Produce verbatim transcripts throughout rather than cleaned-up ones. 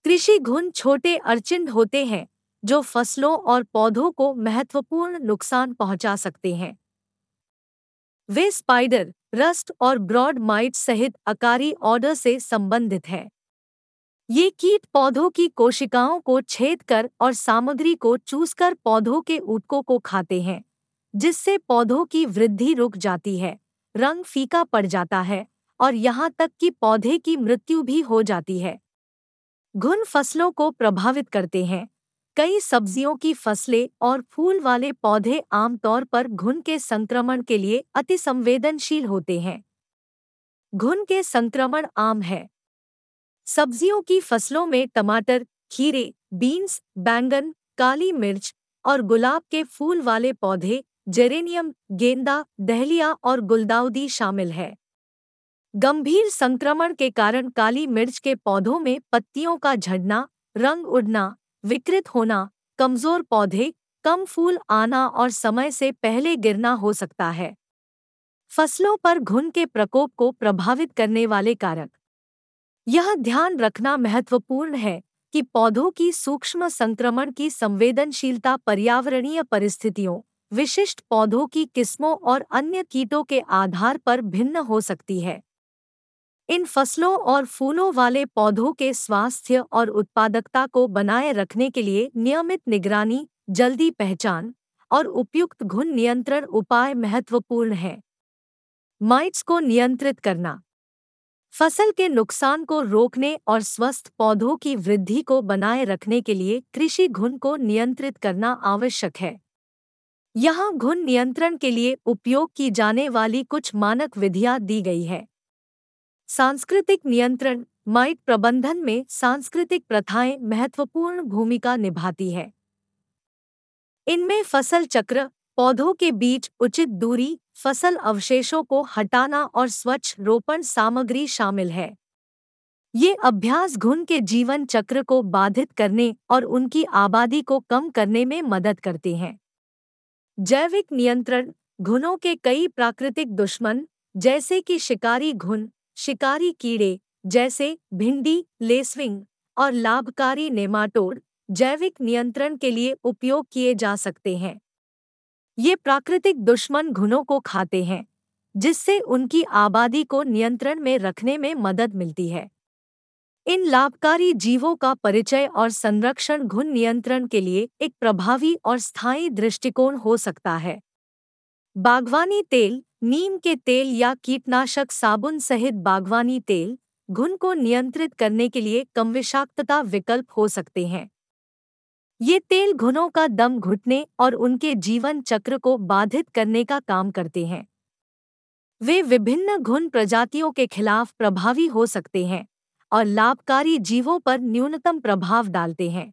कृषि घुन छोटे अर्चिन्ह होते हैं जो फसलों और पौधों को महत्वपूर्ण नुकसान पहुंचा सकते हैं। वे स्पाइडर, रस्ट और ब्रॉड माइट सहित अकारी ऑर्डर से संबंधित हैं। ये कीट पौधों की कोशिकाओं को छेद कर और सामग्री को चूसकर पौधों के ऊतकों को खाते हैं, जिससे पौधों की वृद्धि रुक जाती है, रंग फीका पड़ जाता है और यहाँ तक कि पौधे की मृत्यु भी हो जाती है। घुन फसलों को प्रभावित करते हैं। कई सब्जियों की फसलें और फूल वाले पौधे आमतौर पर घुन के संक्रमण के लिए अतिसंवेदनशील होते हैं। घुन के संक्रमण आम है। सब्जियों की फसलों में टमाटर, खीरे, बीन्स, बैंगन, काली मिर्च और गुलाब के फूल वाले पौधे, जेरेनियम, गेंदा, डहलिया और गुलदाउदी शामिल है। गंभीर संक्रमण के कारण काली मिर्च के पौधों में पत्तियों का झड़ना, रंग उड़ना, विकृत होना, कमजोर पौधे, कम फूल आना और समय से पहले गिरना हो सकता है। फसलों पर घुन के प्रकोप को प्रभावित करने वाले कारक। यह ध्यान रखना महत्वपूर्ण है कि पौधों की सूक्ष्म संक्रमण की संवेदनशीलता पर्यावरणीय परिस्थितियों, विशिष्ट पौधों की किस्मों और अन्य कीटों के आधार पर भिन्न हो सकती है। इन फसलों और फूलों वाले पौधों के स्वास्थ्य और उत्पादकता को बनाए रखने के लिए नियमित निगरानी, जल्दी पहचान और उपयुक्त घुन नियंत्रण उपाय महत्वपूर्ण हैं। माइट्स को नियंत्रित करना। फसल के नुकसान को रोकने और स्वस्थ पौधों की वृद्धि को बनाए रखने के लिए कृषि घुन को नियंत्रित करना आवश्यक है। यहाँ घुन नियंत्रण के लिए उपयोग की जाने वाली कुछ मानक विधियाँ दी गई है। सांस्कृतिक नियंत्रण। माइट प्रबंधन में सांस्कृतिक प्रथाएं महत्वपूर्ण भूमिका निभाती है। इनमें फसल चक्र, पौधों के बीच उचित दूरी, फसल अवशेषों को हटाना और स्वच्छ रोपण सामग्री शामिल है। ये अभ्यास घुन के जीवन चक्र को बाधित करने और उनकी आबादी को कम करने में मदद करते हैं। जैविक नियंत्रण। घुनों के कई प्राकृतिक दुश्मन, जैसे कि शिकारी घुन, शिकारी कीड़े जैसे भिंडी, लेसविंग और लाभकारी नेमाटोड, जैविक नियंत्रण के लिए उपयोग किए जा सकते हैं। ये प्राकृतिक दुश्मन घुनों को खाते हैं, जिससे उनकी आबादी को नियंत्रण में रखने में मदद मिलती है। इन लाभकारी जीवों का परिचय और संरक्षण घुन नियंत्रण के लिए एक प्रभावी और स्थायी दृष्टिकोण हो सकता है। बागवानी तेल, नीम के तेल या कीटनाशक साबुन सहित बागवानी तेल घुन को नियंत्रित करने के लिए कम विषाक्तता विकल्प हो सकते हैं। ये तेल घुनों का दम घुटने और उनके जीवन चक्र को बाधित करने का काम करते हैं। वे विभिन्न घुन प्रजातियों के खिलाफ प्रभावी हो सकते हैं और लाभकारी जीवों पर न्यूनतम प्रभाव डालते हैं।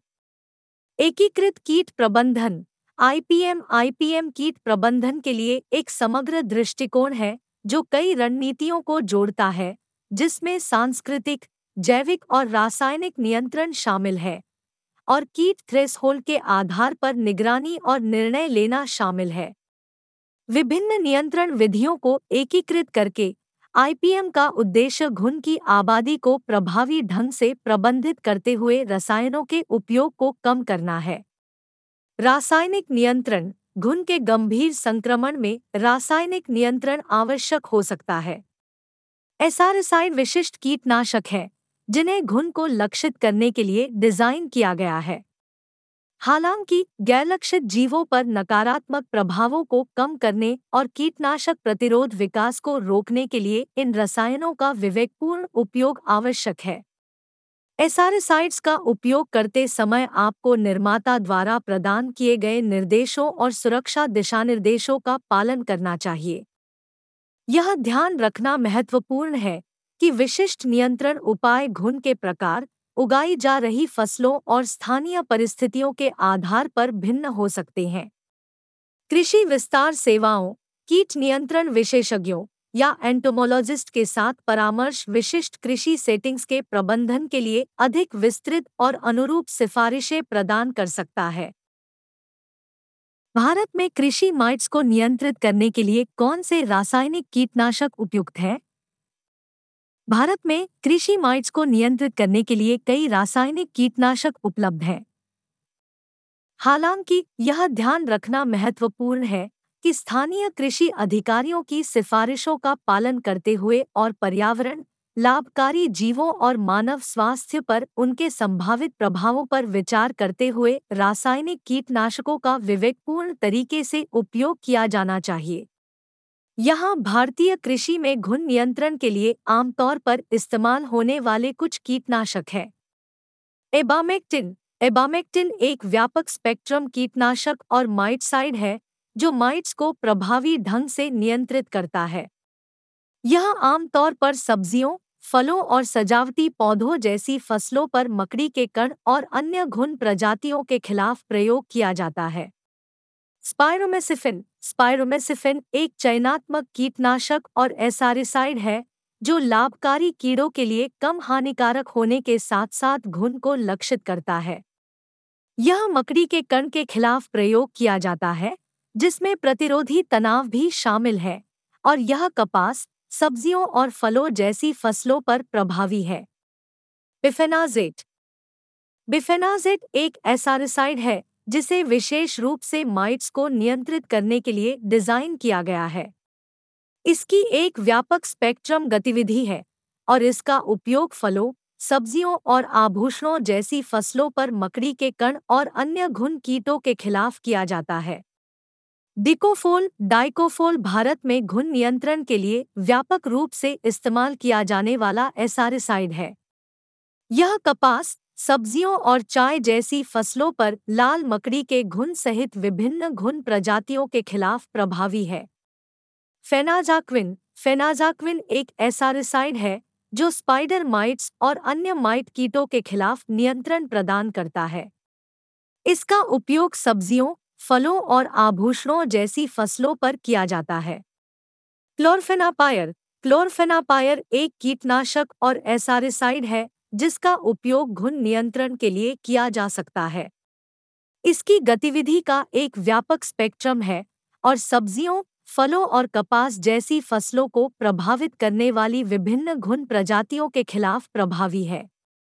एकीकृत कीट प्रबंधन। I P M I P M कीट प्रबंधन के लिए एक समग्र दृष्टिकोण है जो कई रणनीतियों को जोड़ता है, जिसमें सांस्कृतिक, जैविक और रासायनिक नियंत्रण शामिल है, और कीट थ्रेसहोल्ड के आधार पर निगरानी और निर्णय लेना शामिल है। विभिन्न नियंत्रण विधियों को एकीकृत करके आई पी एम का उद्देश्य घुन की आबादी को प्रभावी ढंग से प्रबंधित करते हुए रसायनों के उपयोग को कम करना है। रासायनिक नियंत्रण। घुन के गंभीर संक्रमण में रासायनिक नियंत्रण आवश्यक हो सकता है। एसारिसाइड विशिष्ट कीटनाशक है जिन्हें घुन को लक्षित करने के लिए डिजाइन किया गया है। हालांकि गैरलक्षित जीवों पर नकारात्मक प्रभावों को कम करने और कीटनाशक प्रतिरोध विकास को रोकने के लिए इन रसायनों का विवेकपूर्ण उपयोग आवश्यक है। एसारिसाइड्स का उपयोग करते समय आपको निर्माता द्वारा प्रदान किए गए निर्देशों और सुरक्षा दिशानिर्देशों का पालन करना चाहिए। यह ध्यान रखना महत्वपूर्ण है कि विशिष्ट नियंत्रण उपाय घुन के प्रकार, उगाई जा रही फसलों और स्थानीय परिस्थितियों के आधार पर भिन्न हो सकते हैं। कृषि विस्तार सेवाओं, कीट नियंत्रण विशेषज्ञों या एंटोमोलॉजिस्ट के साथ परामर्श विशिष्ट कृषि सेटिंग्स के प्रबंधन के लिए अधिक विस्तृत और अनुरूप सिफारिशें प्रदान कर सकता है। भारत में कृषि माइट्स को नियंत्रित करने के लिए कौन से रासायनिक कीटनाशक उपयुक्त हैं? भारत में कृषि माइट्स को नियंत्रित करने के लिए कई रासायनिक कीटनाशक उपलब्ध हैं। हालांकि यह ध्यान रखना महत्वपूर्ण है कि स्थानीय कृषि अधिकारियों की सिफारिशों का पालन करते हुए और पर्यावरण, लाभकारी जीवों और मानव स्वास्थ्य पर उनके संभावित प्रभावों पर विचार करते हुए रासायनिक कीटनाशकों का विवेकपूर्ण तरीके से उपयोग किया जाना चाहिए। यहाँ भारतीय कृषि में घुन नियंत्रण के लिए आमतौर पर इस्तेमाल होने वाले कुछ कीटनाशक हैं। एबामेक्टिन एबामेक्टिन एक व्यापक स्पेक्ट्रम कीटनाशक और माइटसाइड है जो माइट्स को प्रभावी ढंग से नियंत्रित करता है। यह आमतौर पर सब्जियों, फलों और सजावटी पौधों जैसी फसलों पर मकड़ी के कण और अन्य घुन प्रजातियों के खिलाफ प्रयोग किया जाता है। स्पाइरोमेसिफिन स्पाइरोमेसिफिन एक चयनात्मक कीटनाशक और एसारिसाइड है जो लाभकारी कीड़ों के लिए कम हानिकारक होने के साथ साथ घुन को लक्षित करता है। यह मकड़ी के कण के खिलाफ प्रयोग किया जाता है, जिसमें प्रतिरोधी तनाव भी शामिल है, और यह कपास, सब्जियों और फलों जैसी फसलों पर प्रभावी है। बिफेनाजेट बिफेनाजेट एक एसारिसाइड है जिसे विशेष रूप से माइट्स को नियंत्रित करने के लिए डिजाइन किया गया है। इसकी एक व्यापक स्पेक्ट्रम गतिविधि है और इसका उपयोग फलों, सब्जियों और आभूषणों जैसी फसलों पर मकड़ी के कण और अन्य घुन कीटों के खिलाफ किया जाता है। डिकोफोल डाइकोफोल भारत में घुन नियंत्रण के लिए व्यापक रूप से इस्तेमाल किया जाने वाला एसारिसाइड है। यह कपास, सब्जियों और चाय जैसी फसलों पर लाल मकड़ी के घुन सहित विभिन्न घुन प्रजातियों के खिलाफ प्रभावी है। फेनाजाक्विन फेनाजाक्विन एक एसारिसाइड है जो स्पाइडर माइट्स और अन्य माइट कीटों के खिलाफ नियंत्रण प्रदान करता है। इसका उपयोग सब्जियों, फलों और आभूषणों जैसी फसलों पर किया जाता है। क्लोरफेनापायर क्लोरफेनापायर एक कीटनाशक और एसारिसाइड है जिसका उपयोग घुन नियंत्रण के लिए किया जा सकता है। इसकी गतिविधि का एक व्यापक स्पेक्ट्रम है और सब्जियों, फलों और कपास जैसी फसलों को प्रभावित करने वाली विभिन्न घुन प्रजातियों के खिलाफ प्रभावी है।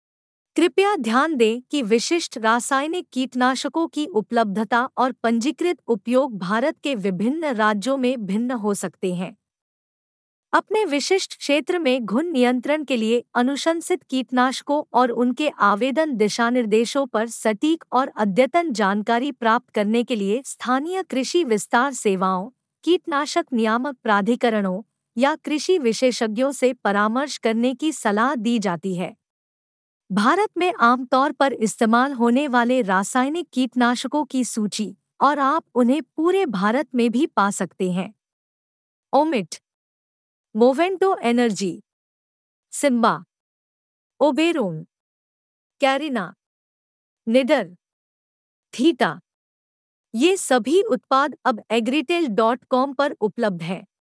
कृपया ध्यान दें कि विशिष्ट रासायनिक कीटनाशकों की उपलब्धता और पंजीकृत उपयोग भारत के विभिन्न राज्यों में भिन्न हो सकते हैं। अपने विशिष्ट क्षेत्र में घुन नियंत्रण के लिए अनुशंसित कीटनाशकों और उनके आवेदन दिशानिर्देशों पर सटीक और अद्यतन जानकारी प्राप्त करने के लिए स्थानीय कृषि विस्तार सेवाओं, कीटनाशक नियामक प्राधिकरणों या कृषि विशेषज्ञों से परामर्श करने की सलाह दी जाती है। भारत में आमतौर पर इस्तेमाल होने वाले रासायनिक कीटनाशकों की सूची और आप उन्हें पूरे भारत में भी पा सकते हैं। Omite Movento Energy, Simba, Oberon, Carina, Nidar, Theta ये सभी उत्पाद अब एग्रीटेल डॉट कॉम पर उपलब्ध हैं।